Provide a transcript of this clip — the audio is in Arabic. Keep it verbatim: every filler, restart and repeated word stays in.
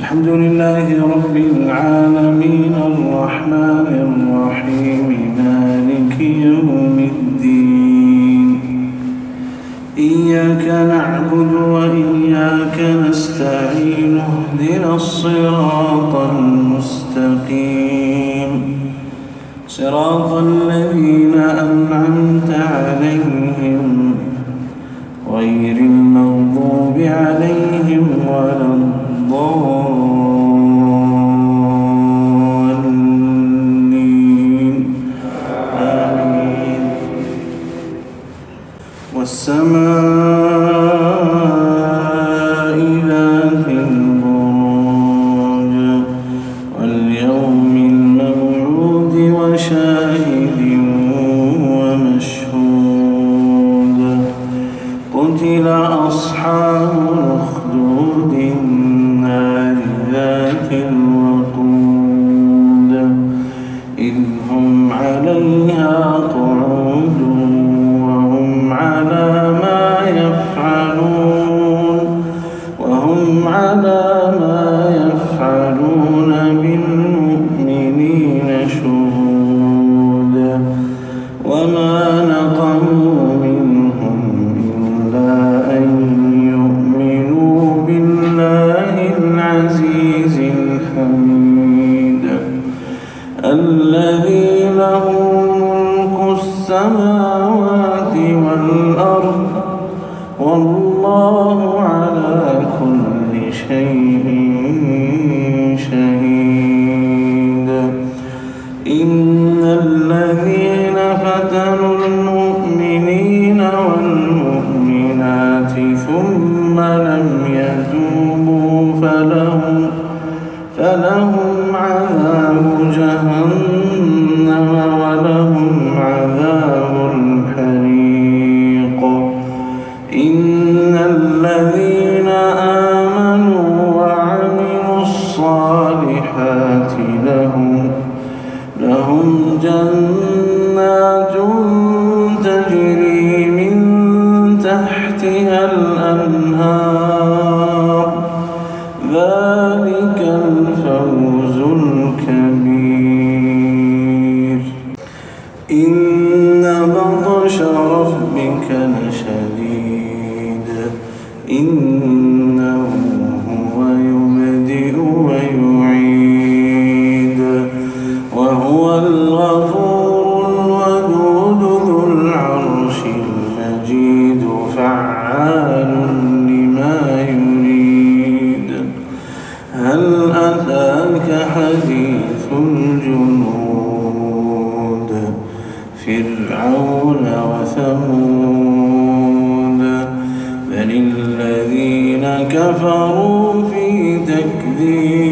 الحمد لله رب العالمين الرحمن الرحيم مالك يوم الدين إياك نعبد وإياك نستعين اهدنا الصراط المستقيم صراط الذين أنعمت عليهم غير المغضوب عليهم ولا الضالين آمين. والسماء ذات البروج واليوم الموعود وشاهد ومشهود قتل أصحاب الأخدود النار ذات الوقود إذ هم عليها قعود وهم على ما يفعلون وهم على ما يفعلون بالمؤمنين شهود وما نقموا منهم إلا أن يؤمنوا بالله العزيز الحميد الذي له ملك السماوات والأرض والله على كل شيء شهيد. إن الذين فتنوا المؤمنين والمؤمنات ثم لم يتوبوا فلهم فلهم عذاب جهنم ولهم عذاب الحريق. إن الذين آمنوا وعملوا الصالحات لهم لهم جنات تجري من تحتها الأنهار ذلك الفوز الكبير. إن بطش ربك لشديد إنه هو يبدئ ويعيد وهو الغفور الودود ذو العرش المجيد فعال لما يريد. هل أتاك حديث الجنود فرعون وثمود بل الذين كفروا في تكذيب